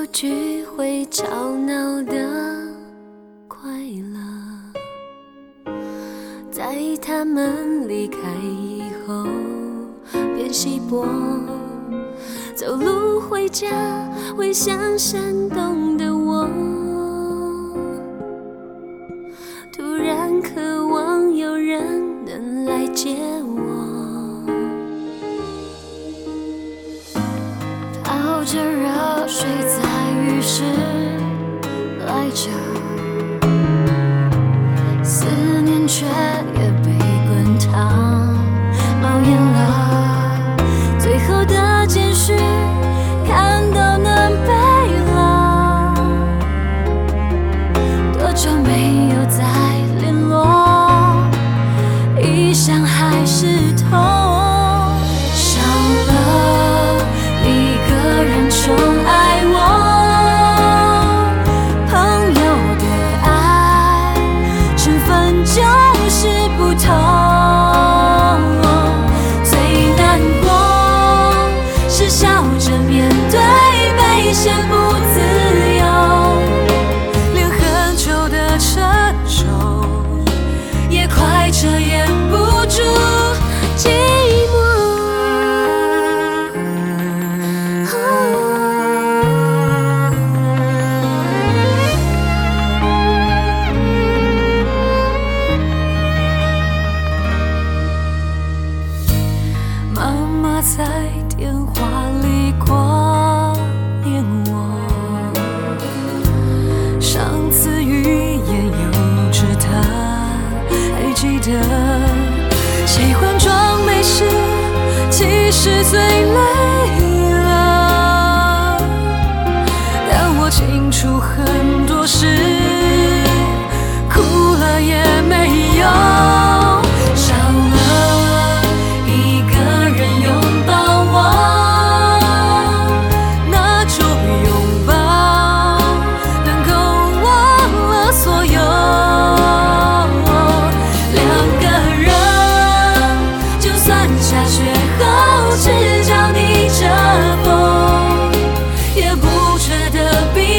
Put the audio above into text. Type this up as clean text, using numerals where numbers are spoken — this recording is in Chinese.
聚会吵闹的快乐，在他们离开以后变稀薄。走路回家会想山东的我，突然渴望有人能来接我，泡着热水在浴室赖着，思念却也被滚烫冒烟了，最后的简讯看到能背了，多久没有再联络，一想还是痛，少了一个人宠爱我，朋友的爱身份就是不同，最难过是笑着面对被嫌不自由，连很久的成熟也快遮掩不住寂寞。妈妈在电话里挂念我，上次语言幼稚，她还记得，喜欢装没事，其实最累了，但我清楚很多事哭了也没用，少了一个人拥抱我，那种拥抱能够忘了所有，两个人就算下雪后只脚逆着风，也不觉得冰